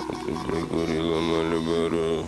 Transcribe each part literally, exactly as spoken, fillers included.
Ты прикурила Мальборо.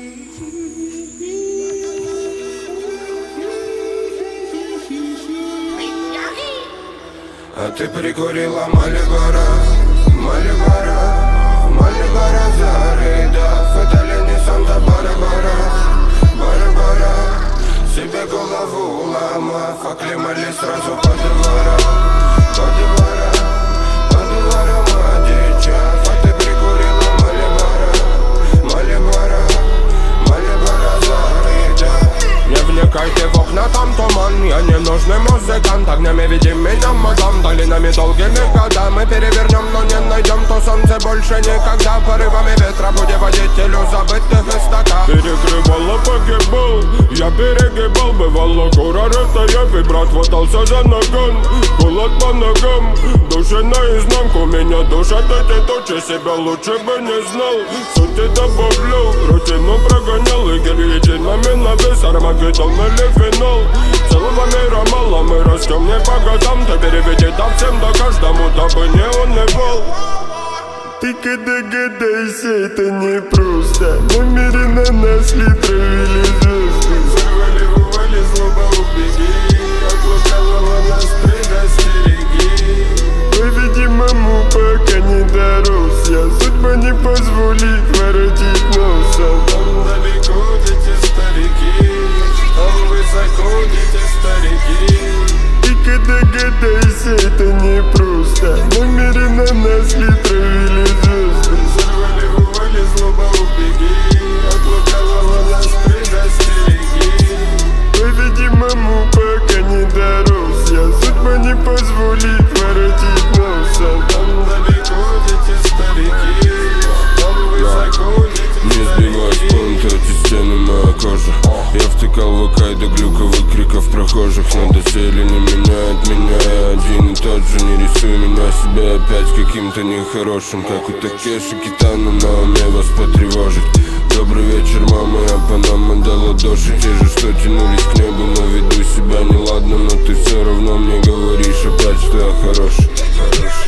А ты прикурила Мальборо, Мальборо, Мальборо зарыдав. Это ли не Санта-Барбара, Барбара? Себе голову ломав, оклемали сразу по дворам, по дворам, по дворам одичав. А ты прикурила Мальборо, Мальборо, Мальборо зарыдав. Не вникайте в окна, там туман. Я не нужный музыкант, огнями веди меня, мадам. Долинами долгими годами перевернем, но не найдем то солнце больше никогда. Порывами ветра будем водителю забытых истоков. Перекрывало, погибал, я перегибал. Бывало кура рытая, и брат хватался за ноган. Холод по ногам, души наизнанку. Меня душат эти тучи, себя лучше бы не знал. Сути добавлял, рутину прогонял. И гильотинами на вес, Армагеддон или финал. Целого мира мало, мы растем не по годам. Ты переведи там всем да каждому, дабы не унывал. Ты когда гадайся, это не просто. Намеренно нас ли травили звезды. Взорвали, вывали, злоба убеги. От лукавого нас предостереги. По-видимому, пока не дорос я. Судьба не позволит воротить носом. Там далеко дети старики, там высоко дети старики. Ты когда гадайся, это не просто. Намеренно нас ли травили звезды. Взорвали, вывали, злоба убеги. От лукавого нас предостереги. По-видимому, пока не дорос я. Судьба не позволит воротить носом. Там далеко дети старики, там высоко дети Не сбивай с пункта, эти стены моя кожа. Я втыкал в ВК до глюковых криков прохожих. Надо сели не меняет меня, я один и тот же. Не рисуй меня себя опять каким-то нехорошим, как у Такеши Китано, на уме вас потревожить. Добрый вечер, мама, я Панама дала доши. Те же, что тянулись к небу, но веду себя неладно. Но ты все равно мне говоришь опять, что я хороший, хороший.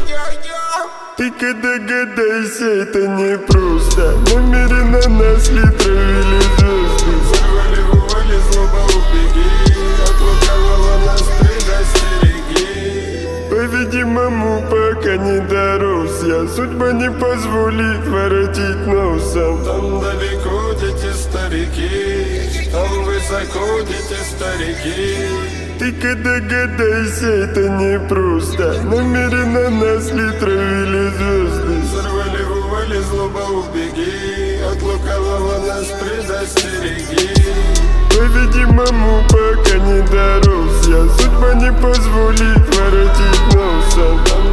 Ты когда гадайся, это не просто. Намеренно нас ли травили звезды. Взорвали, вывали, злоба убеги. От лукавого нас предостереги. По-видимому, пока не дорос я. Судьба не позволит воротить носом. Там далеко дети старики, там высоко дети старики. Ты когда гадайся, это не просто. Намеренно нас ли травили звезды. Взорвали, вывали, злоба убеги. От лукавого нас предостереги. По-видимому, пока не дорос я. Судьба не позволит воротить носом.